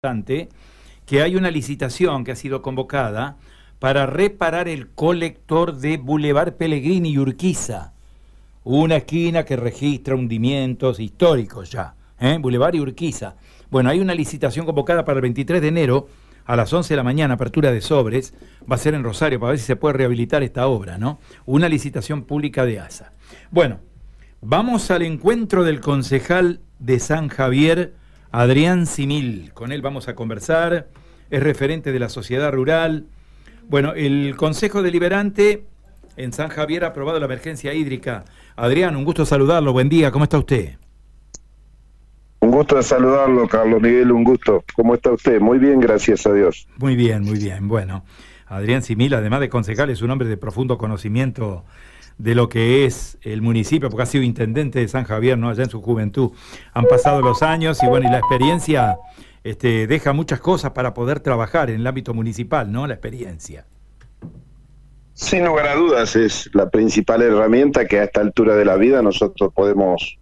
que hay una licitación que ha sido convocada para reparar el colector de Boulevard Pellegrini y Urquiza, una esquina que registra hundimientos históricos ya, Boulevard y Urquiza. Bueno, hay una licitación convocada para el 23 de enero a las 11 de la mañana, apertura de sobres, va a ser en Rosario para ver si se puede rehabilitar esta obra, ¿no? Una licitación pública de ASA. Bueno, vamos al encuentro del concejal de San Javier, Adrián Simil. Con él vamos a conversar, es referente de la sociedad rural. Bueno, el Consejo Deliberante en San Javier ha aprobado la emergencia hídrica. Adrián, un gusto saludarlo, buen día, ¿cómo está usted? Un gusto de saludarlo, Carlos Miguel, un gusto. ¿Cómo está usted? Muy bien, gracias a Dios. Muy bien, muy bien. Bueno, Adrián Simil, además de concejal, es un hombre de profundo conocimiento de lo que es el municipio, porque ha sido intendente de San Javier, ¿no? Allá en su juventud. Han pasado los años y bueno, y la experiencia deja muchas cosas para poder trabajar en el ámbito municipal, ¿no? La experiencia. Sin lugar a dudas, es la principal herramienta que a esta altura de la vida nosotros podemos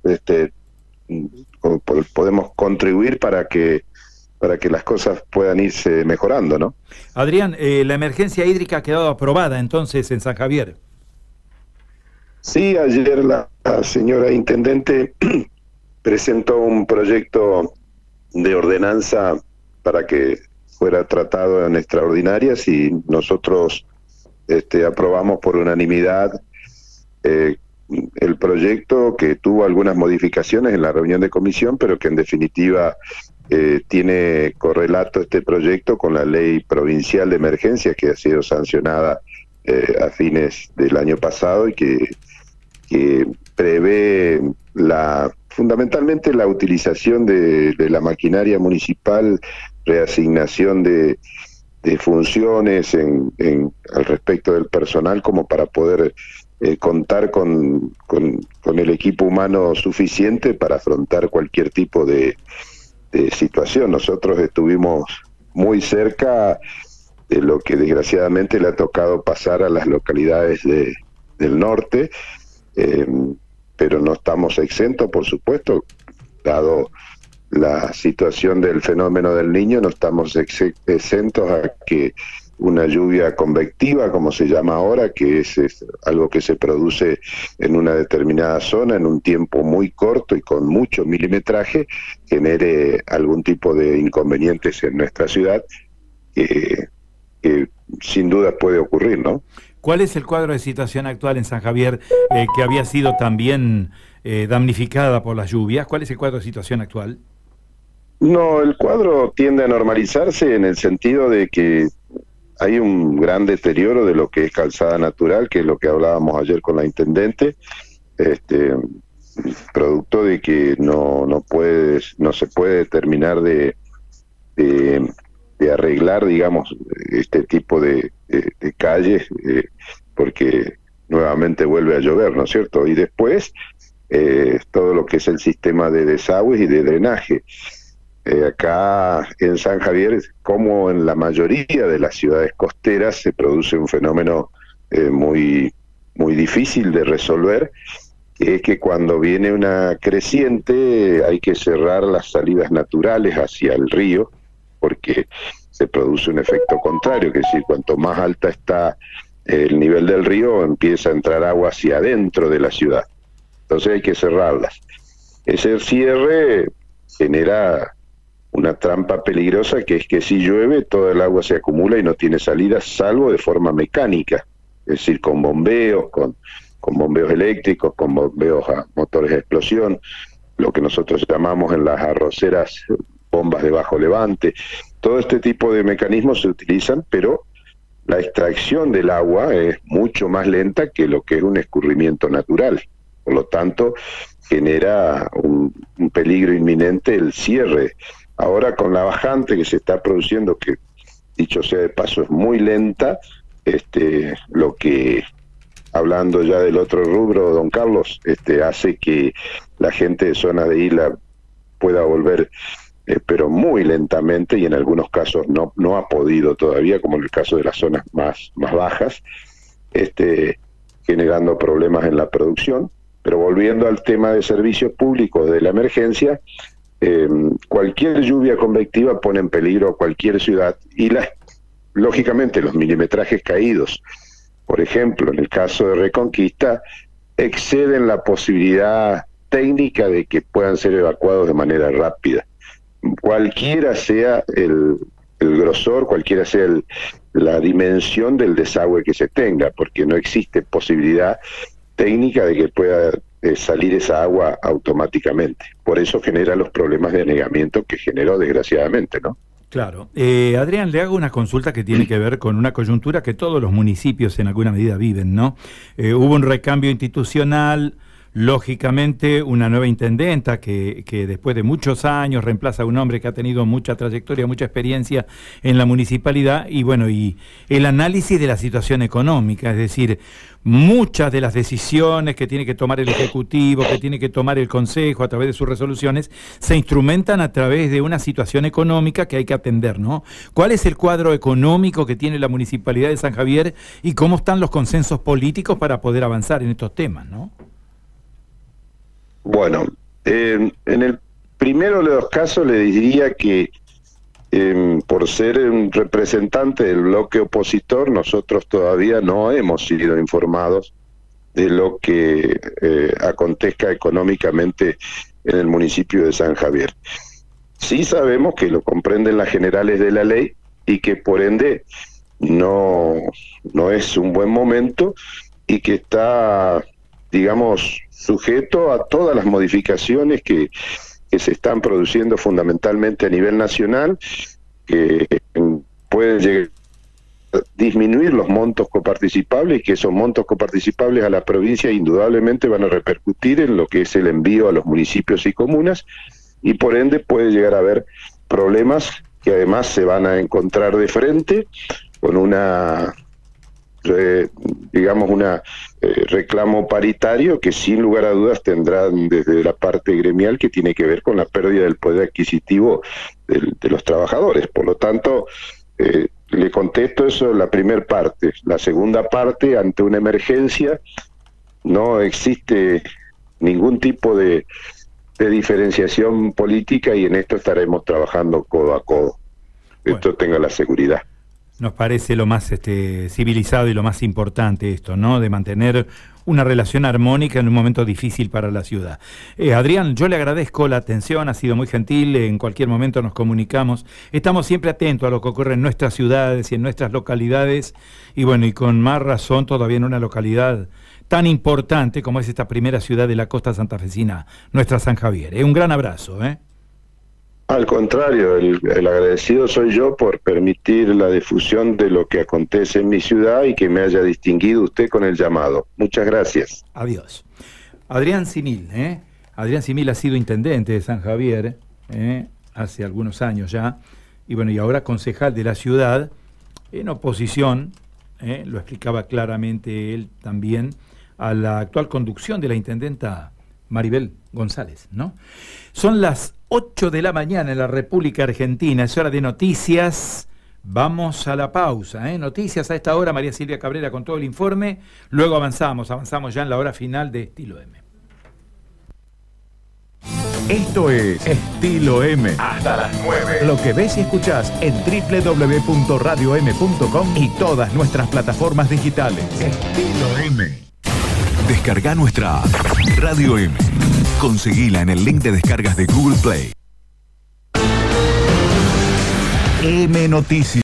contribuir para que las cosas puedan irse mejorando, ¿no? Adrián, la emergencia hídrica ha quedado aprobada entonces en San Javier. Sí, ayer la señora intendente presentó un proyecto de ordenanza para que fuera tratado en extraordinarias y nosotros aprobamos por unanimidad el proyecto, que tuvo algunas modificaciones en la reunión de comisión, pero que en definitiva tiene correlato este proyecto con la ley provincial de emergencias que ha sido sancionada a fines del año pasado y que prevé fundamentalmente la utilización de la maquinaria municipal, reasignación de funciones al respecto del personal, como para poder contar con el equipo humano suficiente para afrontar cualquier tipo de situación. Nosotros estuvimos muy cerca de lo que desgraciadamente le ha tocado pasar a las localidades del norte, pero no estamos exentos, por supuesto, dado la situación del fenómeno del Niño, no estamos exentos a que una lluvia convectiva, como se llama ahora, que es algo que se produce en una determinada zona en un tiempo muy corto y con mucho milimetraje, genere algún tipo de inconvenientes en nuestra ciudad, que sin duda puede ocurrir, ¿no? ¿Cuál es el cuadro de situación actual en San Javier, que había sido también damnificada por las lluvias? ¿Cuál es el cuadro de situación actual? No, el cuadro tiende a normalizarse en el sentido de que hay un gran deterioro de lo que es calzada natural, que es lo que hablábamos ayer con la intendente, producto de que no se puede terminar de arreglar, digamos, este tipo de calles, porque nuevamente vuelve a llover, ¿no es cierto? Y después todo lo que es el sistema de desagües y de drenaje. Acá en San Javier, como en la mayoría de las ciudades costeras, se produce un fenómeno muy, muy difícil de resolver, que es que cuando viene una creciente hay que cerrar las salidas naturales hacia el río, porque se produce un efecto contrario, que es decir, cuanto más alta está el nivel del río, empieza a entrar agua hacia adentro de la ciudad. Entonces hay que cerrarlas. Ese cierre genera una trampa peligrosa, que es que si llueve, toda el agua se acumula y no tiene salida, salvo de forma mecánica, es decir, con bombeos, con bombeos eléctricos, con bombeos a motores de explosión, lo que nosotros llamamos en las arroceras bombas de bajo levante. Todo este tipo de mecanismos se utilizan, pero la extracción del agua es mucho más lenta que lo que es un escurrimiento natural. Por lo tanto, genera un peligro inminente el cierre. Ahora, con la bajante que se está produciendo, que dicho sea de paso es muy lenta, lo que, hablando ya del otro rubro, don Carlos, hace que la gente de zona de isla pueda volver, pero muy lentamente, y en algunos casos no ha podido todavía, como en el caso de las zonas más bajas, generando problemas en la producción. Pero volviendo al tema de servicios públicos de la emergencia, cualquier lluvia convectiva pone en peligro a cualquier ciudad y lógicamente los milimetrajes caídos, por ejemplo, en el caso de Reconquista, exceden la posibilidad técnica de que puedan ser evacuados de manera rápida. Cualquiera sea el grosor, cualquiera sea la dimensión del desagüe que se tenga, porque no existe posibilidad técnica de que pueda salir esa agua automáticamente. Por eso genera los problemas de anegamiento que generó desgraciadamente, ¿no? Claro. Adrián, le hago una consulta que tiene que ver con una coyuntura que todos los municipios en alguna medida viven, ¿no? Hubo un recambio institucional, lógicamente una nueva intendenta que después de muchos años reemplaza a un hombre que ha tenido mucha trayectoria, mucha experiencia en la municipalidad, y bueno, y el análisis de la situación económica, es decir, muchas de las decisiones que tiene que tomar el Ejecutivo, que tiene que tomar el Consejo a través de sus resoluciones, se instrumentan a través de una situación económica que hay que atender, ¿no? ¿Cuál es el cuadro económico que tiene la Municipalidad de San Javier y cómo están los consensos políticos para poder avanzar en estos temas, ¿no? Bueno, en el primero de los casos le diría que por ser un representante del bloque opositor, nosotros todavía no hemos sido informados de lo que acontezca económicamente en el municipio de San Javier. Sí sabemos que lo comprenden las generales de la ley y que por ende no es un buen momento y que está, digamos, sujeto a todas las modificaciones que se están produciendo fundamentalmente a nivel nacional, que pueden llegar a disminuir los montos coparticipables y que esos montos coparticipables a la provincia indudablemente van a repercutir en lo que es el envío a los municipios y comunas, y por ende puede llegar a haber problemas que además se van a encontrar de frente con una reclamo paritario que sin lugar a dudas tendrán desde la parte gremial, que tiene que ver con la pérdida del poder adquisitivo de los trabajadores. Por lo tanto, le contesto eso la primera parte. La segunda parte, ante una emergencia, no existe ningún tipo de diferenciación política y en esto estaremos trabajando codo a codo. Esto tenga la seguridad. Nos parece lo más civilizado y lo más importante esto, ¿no? De mantener una relación armónica en un momento difícil para la ciudad. Adrián, yo le agradezco la atención, ha sido muy gentil, en cualquier momento nos comunicamos. Estamos siempre atentos a lo que ocurre en nuestras ciudades y en nuestras localidades, y bueno, y con más razón todavía en una localidad tan importante como es esta primera ciudad de la costa santafesina, nuestra San Javier. Un gran abrazo, ¿eh? Al contrario, el agradecido soy yo por permitir la difusión de lo que acontece en mi ciudad y que me haya distinguido usted con el llamado. Muchas gracias. Adiós. Adrián Simil, Adrián Simil ha sido intendente de San Javier hace algunos años ya, y bueno, y ahora concejal de la ciudad, en oposición, lo explicaba claramente él también, a la actual conducción de la intendenta Maribel González, ¿no? Son las 8 de la mañana en la República Argentina, es hora de noticias. Vamos a la pausa, Noticias a esta hora, María Silvia Cabrera con todo el informe, luego avanzamos ya en la hora final de Estilo M. Esto es Estilo M. Hasta las 9. Lo que ves y escuchás en www.radiom.com y todas nuestras plataformas digitales. Estilo M. Descarga nuestra app Radio M. Conseguila en el link de descargas de Google Play. M Noticias.